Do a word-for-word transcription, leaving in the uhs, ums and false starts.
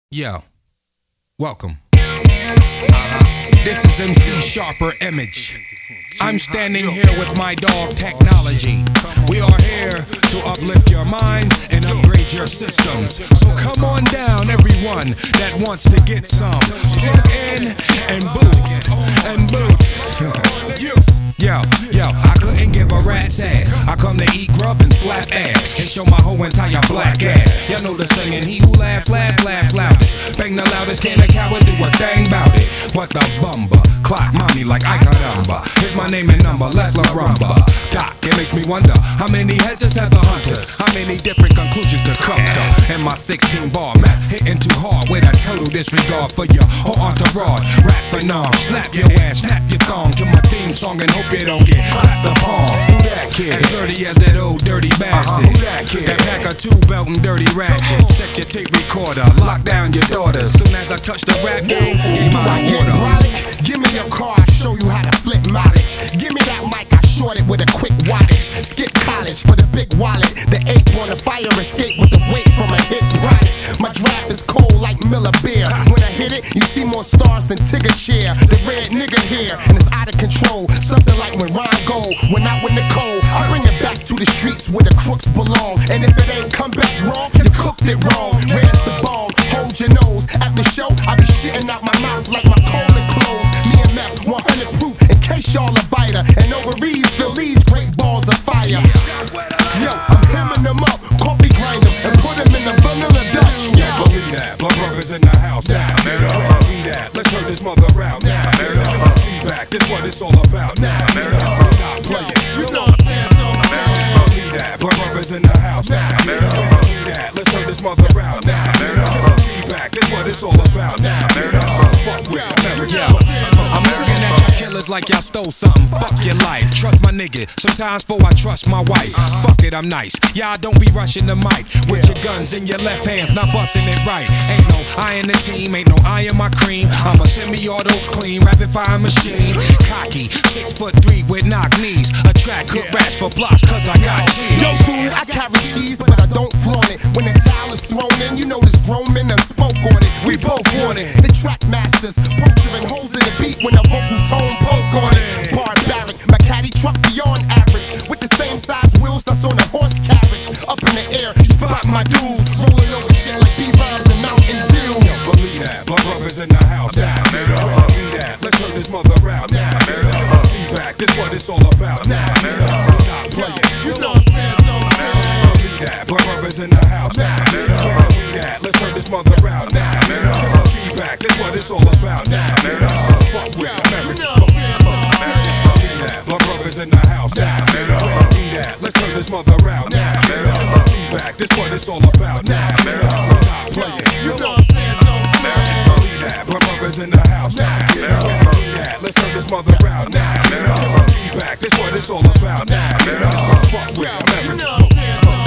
Yo, welcome. Uh-huh. This is M C Sharper Image. I'm standing here with my dog Technology. We are here to uplift your minds and upgrade your systems. So come on down, everyone that wants to get some. Plug in and boot, and boot. Yo, yo, I couldn't give a rat's ass. I come to eat grub and slap ass and show my whole entire black ass. Y'all know the singing, he who laughs, laughs, laughs loudest. Bang the loudest, can a coward do a thing bout it? What the bumba? Clock mommy like I caramba. Here's my name and number, let's la rumba. Doc, it makes me wonder, how many heads has had the hunters? How many different conclusions to come to? And my sixteen bar math hitting too hard with a total disregard for your whole entourage. Rap for nom, slap your ass, snap your thong to my theme song and hope you don't get clapped the palm. Who that kid? As dirty as that old dirty bastard. Uh-huh. Who that kid? That pack of two belt and dirty ratchet. Set your tape recorder, lock down your daughters. Soon as I touch the rap game, game out of order. Give me your car, I show you how to flip mileage. Give me that mic, I short it with a quick wattage. Skip college for the big wallet. The ape on the fire escape with the weight from a hit product. My draft is cold like Miller beer. When I hit it, you see more stars than Tigger chair. The red nigga here, and it's out of control. Something like when Ron Gold went out with Nicole. I bring it back to the streets where the crooks belong. And if it ain't come back wrong, you cooked it wrong. Raise the ball, hold your nose. At the show, I be shitting out my mouth like my colon clothes. Me and Meth, one hundred proof, in case y'all a biter. And overeas, fill these great balls of fire. Yo, I'm hemming them up, coffee grind them, and put them in the vanilla Dutch. Yeah, believe that, blood brothers in the house. Now, nigga, believe that, let's turn this mother out. Now, nigga, be back, this what it's all about. Now, nigga, we're not playing. You know what I'm saying, so believe that, blood brothers in the house. Now, nigga, believe that, let's turn this mother out. Now, nigga, be back, this what it's all about. Now, nigga, fuck with America. I'm looking at y'all killers like y'all stole something. Fuck your life, trust my nigga. Sometimes before I trust my wife. Fuck it, I'm nice. Y'all don't be rushing the mic with your guns in your left hands, not busting it right. Ain't no I in the team, ain't no I in my cream. I'm a semi-auto clean, rapid fire machine. Cocky, six foot three with knock knees. Attract cook rats for blocks cause I got cheese. Yo, fool, I carry cheese, but I don't flaunt it. When the towel is thrown in, you know this grown men done spoke on it. We both want it. The track masters, puncturing holes in the beat when a vocal tone poke on it. Barbaric, my caddy truck beyond average. With the same size wheels that's on a horse carriage. Up in the air, you spot my dudes. Rolling over shit like B-Rhymes and Mountain Dew. Yo, believe that, blood brothers in the house. Now, nigga, believe that, let's turn this mother out. Now, nigga, be back, this what it's all about. Now, nigga, we're not playing. You know what I'm saying, so believe that, blood brothers in the house. Now, nigga, believe that, let's turn this mother out. Now, nigga, be back, this what it's all about. Now, nigga, fuck with America. Believe that, blood brothers in the house. Now, nigga, believe that, let's turn this mother out. Now, nigga, be back, this what it's all about. Now, nigga, we're not playing. You know what I'm saying, so believe that, blood brothers in the house. Now, nigga, believe that, let's turn this mother out. Now, nigga, be back, this what it's all about. Now, nigga, fuck with America.